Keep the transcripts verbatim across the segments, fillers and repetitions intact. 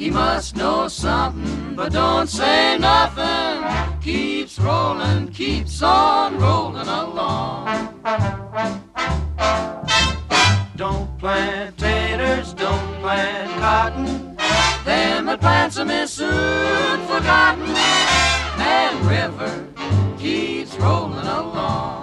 He must know something, but don't say nothing. Keeps rolling, keeps on rolling along. Don't plant taters, don't plant cotton. Them that plants them is soon forgotten. And river keeps rolling along.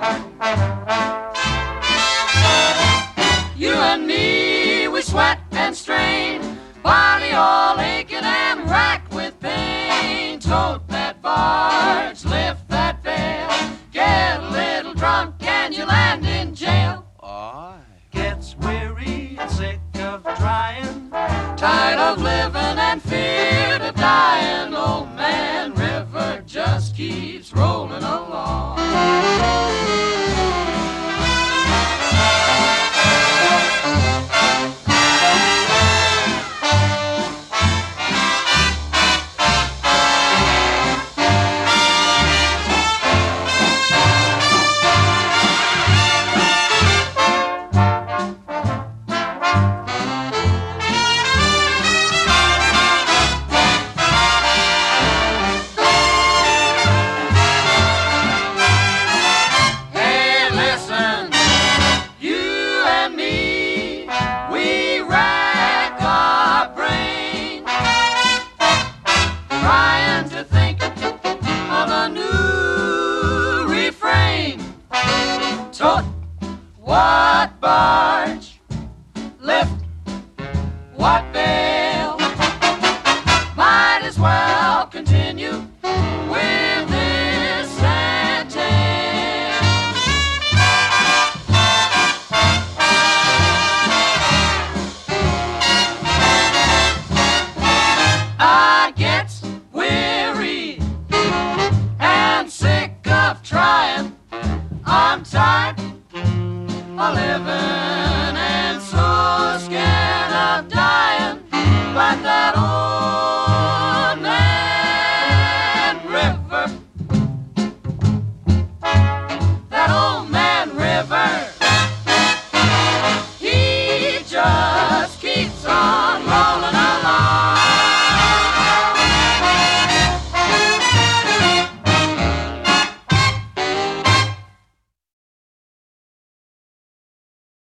You and me, we sweat and strain, body all aching and racked with pain. Tote that barge, lift that bale, get a little drunk and you land in jail. Aye. Gets weary and sick of trying, tired of living